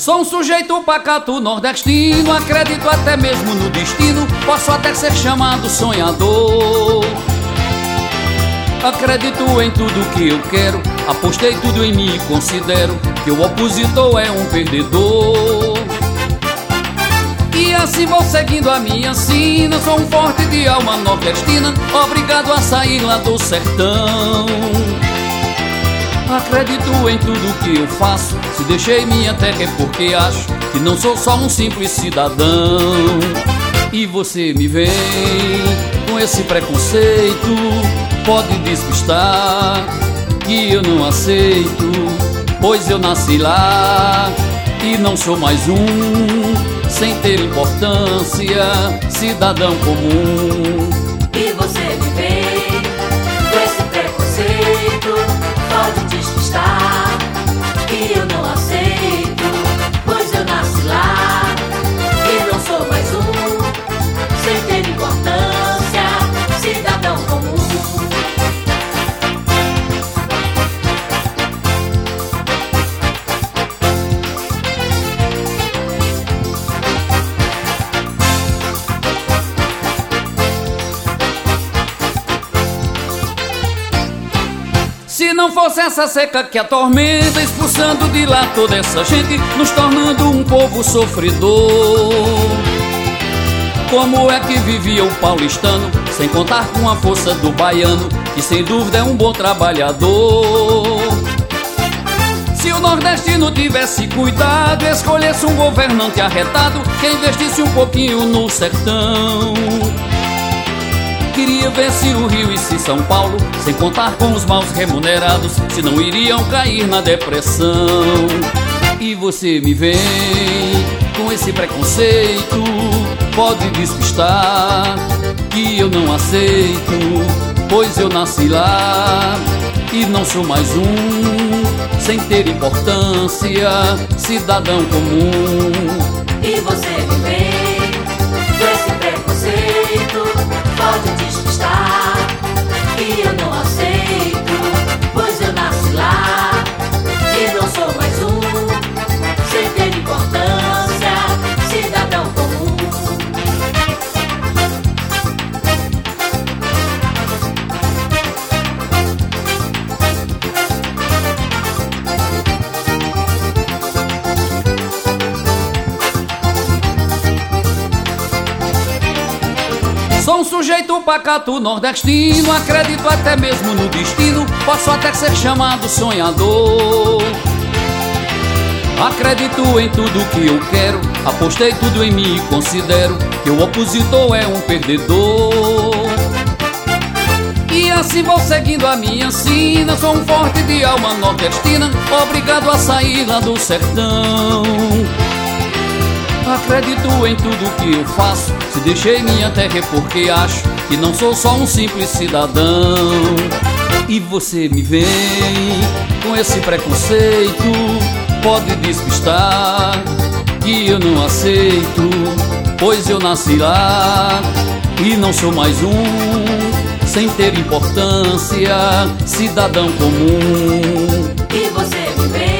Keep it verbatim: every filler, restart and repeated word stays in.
Sou um sujeito pacato nordestino, acredito até mesmo no destino, posso até ser chamado sonhador. Acredito em tudo que eu quero, apostei tudo em mim e considero que o opositor é um perdedor. E assim vou seguindo a minha sina, sou um forte de alma nordestina, obrigado a sair lá do sertão. Acredito em tudo que eu faço, se deixei minha terra é porque acho que não sou só um simples cidadão. E você me vem com esse preconceito, pode despistar que eu não aceito, pois eu nasci lá e não sou mais um, sem ter importância, cidadão comum. E você me vem com esse preconceito, pode despistar que eu não aceito, pois eu nasci lá e não sou mais um, sem ter importância, cidadão comum. Se não fosse essa seca que atormenta, expulsando de lá toda essa gente, nos tornando um povo sofredor. Como é que vivia o paulistano, sem contar com a força do baiano, que sem dúvida é um bom trabalhador? Se o nordestino tivesse cuidado, escolhesse um governante arretado, que investisse um pouquinho no sertão. Queria ver se o Rio e se São Paulo, sem contar com os maus remunerados, se não iriam cair na depressão. E você me vem com esse preconceito, pode despistar que eu não aceito, pois eu nasci lá e não sou mais um, sem ter importância, cidadão comum. E você me vem com esse preconceito, pode despistar que eu não aceito, pois eu nasci lá e não sou mais um, sem ter importância, cidadão comum. Sou um sujeito pacato nordestino, acredito até mesmo no destino, posso até ser chamado sonhador. Acredito em tudo que eu quero, apostei tudo em mim e considero que o opositor é um perdedor. E assim vou seguindo a minha sina, sou um forte de alma nordestina, obrigado a sair lá do sertão. Acredito em tudo que eu faço, se deixei minha terra é porque acho que não sou só um simples cidadão. E você me vem com esse preconceito, pode despistar que eu não aceito, pois eu nasci lá e não sou mais um, sem ter importância, cidadão comum. E você me vem